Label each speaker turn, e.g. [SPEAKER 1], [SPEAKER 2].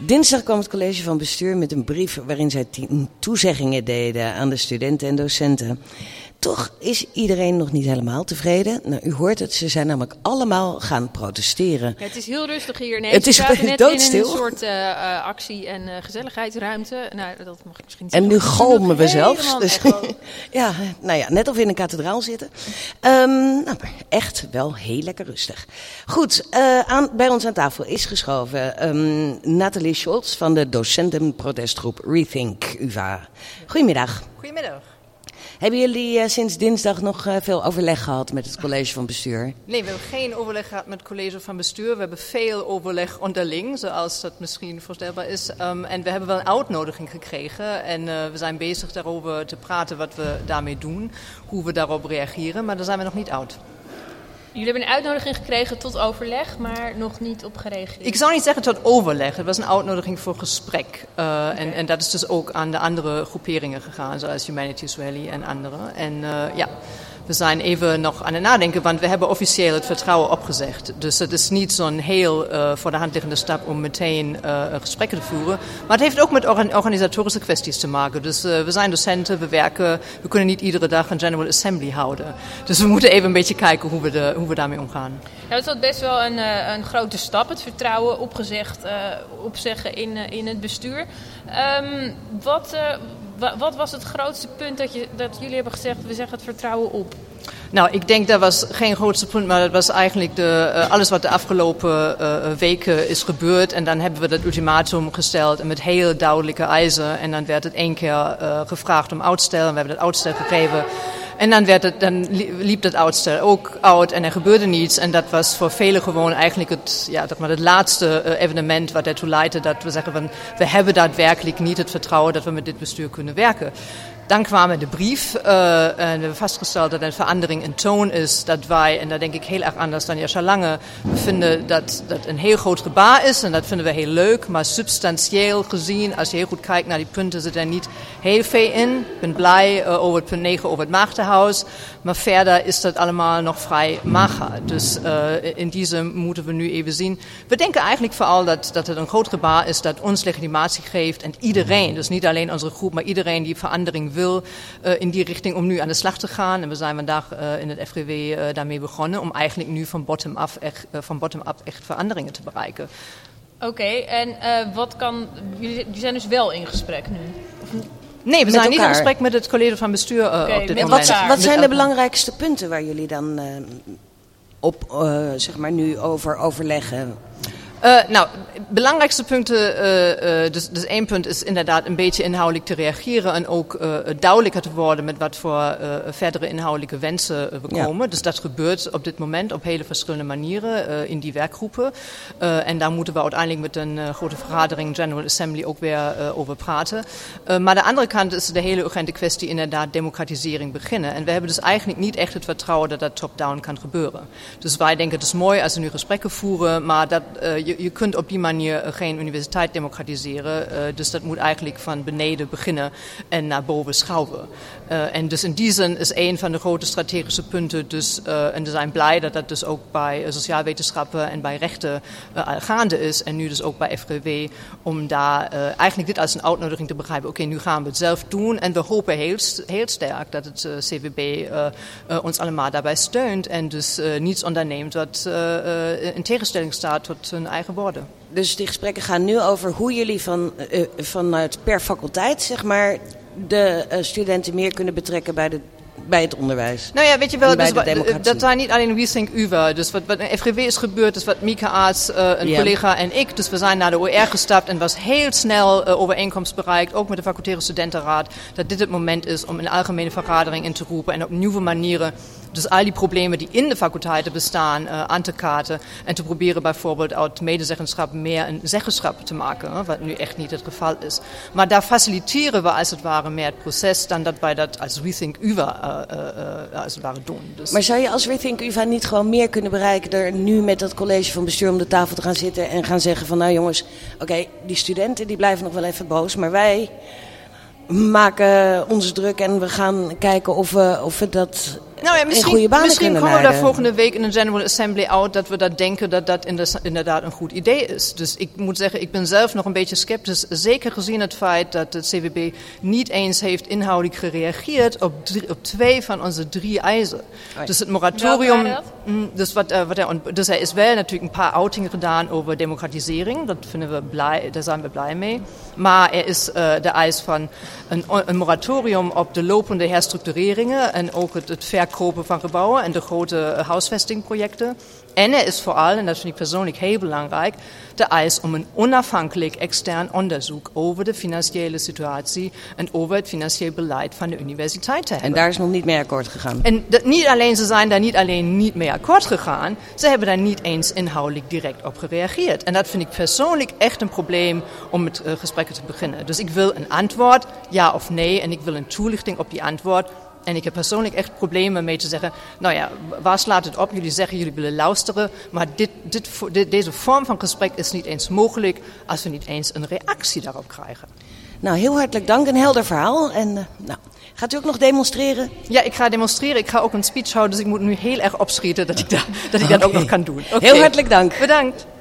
[SPEAKER 1] Dinsdag kwam het college van bestuur met een brief waarin zij 10 toezeggingen deden aan de studenten en docenten. Toch is iedereen nog niet helemaal tevreden. Nou, u hoort het, ze zijn namelijk allemaal gaan protesteren.
[SPEAKER 2] Ja, het is heel rustig hier. Nee,
[SPEAKER 1] het is
[SPEAKER 2] net
[SPEAKER 1] doodstil.
[SPEAKER 2] In een soort actie- en gezelligheidsruimte. Nou, dat mag ik misschien niet
[SPEAKER 1] En nu galmen we zelfs. Dus,
[SPEAKER 2] ja,
[SPEAKER 1] nou ja, net of we in een kathedraal zitten. Nou, echt wel heel lekker rustig. Goed, bij ons aan tafel is geschoven Nathalie Scholz van de docentenprotestgroep Rethink UvA. Goedemiddag.
[SPEAKER 3] Goedemiddag.
[SPEAKER 1] Hebben jullie sinds dinsdag nog veel overleg gehad met het college van bestuur?
[SPEAKER 3] Nee, we hebben geen overleg gehad met het college van bestuur. We hebben veel overleg onderling, zoals dat misschien voorstelbaar is. En we hebben wel een uitnodiging gekregen. En we zijn bezig daarover te praten wat we daarmee doen, hoe we daarop reageren. Maar daar zijn we nog niet uit.
[SPEAKER 2] Jullie hebben een uitnodiging gekregen tot overleg, maar nog niet op gereageerd.
[SPEAKER 3] Ik zou niet zeggen tot overleg. Het was een uitnodiging voor gesprek. En dat is dus ook aan de andere groeperingen gegaan, zoals Humanities Rally en andere. En we zijn even nog aan het nadenken, want we hebben officieel het vertrouwen opgezegd. Dus het is niet zo'n heel voor de hand liggende stap om meteen gesprekken te voeren. Maar het heeft ook met organisatorische kwesties te maken. Dus we zijn docenten, we werken, we kunnen niet iedere dag een General Assembly houden. Dus we moeten even een beetje kijken hoe we daarmee omgaan.
[SPEAKER 2] Ja, het was best wel een grote stap, het vertrouwen opzeggen in het bestuur. Wat was het grootste punt dat jullie hebben gezegd, we zeggen het vertrouwen op?
[SPEAKER 3] Nou, ik denk dat was geen grootste punt, maar dat was eigenlijk alles wat de afgelopen weken is gebeurd. En dan hebben we dat ultimatum gesteld en met heel duidelijke eisen. En dan werd het 1 keer gevraagd om uitstel en we hebben dat uitstel gegeven. En dan liep dat uitstel ook uit en er gebeurde niets. En dat was voor velen gewoon eigenlijk het laatste evenement wat ertoe leidde dat we zeggen, we hebben daadwerkelijk niet het vertrouwen dat we met dit bestuur kunnen werken. Dan kwam de brief en we hebben vastgesteld dat er een verandering in toon is. Dat wij, en daar denk ik heel erg anders dan Jascha Lange, vinden dat dat een heel groot gebaar is. En dat vinden we heel leuk. Maar substantieel gezien, als je heel goed kijkt naar die punten, zit er niet heel veel in. Ik ben blij over het punt 9 over het Maagdenhuis. Maar verder is dat allemaal nog vrij mager. Dus in deze moeten we nu even zien. We denken eigenlijk vooral dat het een groot gebaar is dat ons legitimatie geeft. En iedereen, dus niet alleen onze groep, maar iedereen die verandering wil in die richting om nu aan de slag te gaan. En we zijn vandaag in het FGW daarmee begonnen om eigenlijk nu van bottom-up echt veranderingen te bereiken.
[SPEAKER 2] Oké, en jullie zijn dus wel in gesprek nu?
[SPEAKER 3] Nee, we zijn niet in gesprek met het college van bestuur op dit moment.
[SPEAKER 1] Wat zijn de belangrijkste punten waar jullie dan nu over overleggen?
[SPEAKER 3] Nou, belangrijkste punten, dus 1 punt is inderdaad een beetje inhoudelijk te reageren en ook duidelijker te worden met wat voor verdere inhoudelijke wensen we komen. Ja. Dus dat gebeurt op dit moment op hele verschillende manieren in die werkgroepen. En daar moeten we uiteindelijk met een grote vergadering, General Assembly, ook weer over praten. Maar de andere kant is de hele urgente kwestie inderdaad democratisering beginnen. En we hebben dus eigenlijk niet echt het vertrouwen dat dat top-down kan gebeuren. Dus wij denken het is mooi als we nu gesprekken voeren, maar dat je kunt op die manier geen universiteit democratiseren. Dus dat moet eigenlijk van beneden beginnen en naar boven schouwen. En dus in die zin is 1 van de grote strategische punten. Dus, en we zijn blij dat dat dus ook bij sociaalwetenschappen en bij rechten gaande is. En nu dus ook bij FGW. Om daar eigenlijk dit als een uitnodiging te begrijpen. Oké, nu gaan we het zelf doen. En we hopen heel sterk dat het CVB ons allemaal daarbij steunt. En dus niets onderneemt wat in tegenstelling staat tot hun eigen woorden.
[SPEAKER 1] Dus die gesprekken gaan nu over hoe jullie vanuit per faculteit, zeg maar, de studenten meer kunnen betrekken bij het onderwijs.
[SPEAKER 3] Nou ja, weet je wel, dus dat zijn niet alleen Rethink UvA. Dus wat in FGW is gebeurd, dus wat Mieke Aarts, een collega en ik, dus we zijn naar de OR gestapt en was heel snel overeenkomst bereikt, ook met de facultaire studentenraad, dat dit het moment is om een algemene vergadering in te roepen en op nieuwe manieren dus al die problemen die in de faculteiten bestaan aan te kaarten en te proberen bijvoorbeeld uit medezeggenschap meer een zeggenschap te maken, wat nu echt niet het geval is. Maar daar faciliteren we als het ware meer het proces dan dat wij dat als Rethink UvA als het ware doen. Dus.
[SPEAKER 1] Maar zou je als Rethink UvA niet gewoon meer kunnen bereiken door nu met dat college van bestuur om de tafel te gaan zitten en gaan zeggen van nou jongens, oké, die studenten die blijven nog wel even boos, maar wij maken ons druk en we gaan kijken of we dat Nou ja, misschien komen
[SPEAKER 3] we daar volgende week in de General Assembly uit dat we dat denken dat dat inderdaad een goed idee is. Dus ik moet zeggen, ik ben zelf nog een beetje sceptisch. Zeker gezien het feit dat het CWB niet eens heeft inhoudelijk gereageerd op 2 van onze 3 eisen. Dus het moratorium. Dus er is wel natuurlijk een paar outingen gedaan over democratisering. Dat vinden we blij, daar zijn we blij mee. Maar er is de eis van een moratorium op de lopende herstructureringen en ook het verkopen van gebouwen en de grote huisvestingprojecten. En er is vooral, en dat vind ik persoonlijk heel belangrijk, de eis om een onafhankelijk extern onderzoek over de financiële situatie en over het financieel beleid van de universiteit te hebben.
[SPEAKER 1] En daar is nog niet mee akkoord gegaan.
[SPEAKER 3] En ze zijn daar niet alleen niet mee akkoord gegaan, ze hebben daar niet eens inhoudelijk direct op gereageerd. En dat vind ik persoonlijk echt een probleem om met gesprekken te beginnen. Dus ik wil een antwoord, ja of nee, en ik wil een toelichting op die antwoord. En ik heb persoonlijk echt problemen mee te zeggen, nou ja, waar slaat het op? Jullie zeggen jullie willen luisteren, maar deze vorm van gesprek is niet eens mogelijk als we niet eens een reactie daarop krijgen.
[SPEAKER 1] Nou, heel hartelijk dank, een helder verhaal. En gaat u ook nog demonstreren?
[SPEAKER 3] Ja, ik ga demonstreren. Ik ga ook een speech houden, dus ik moet nu heel erg opschieten dat ik dat ook nog kan doen.
[SPEAKER 1] Okay. Heel hartelijk dank.
[SPEAKER 3] Bedankt.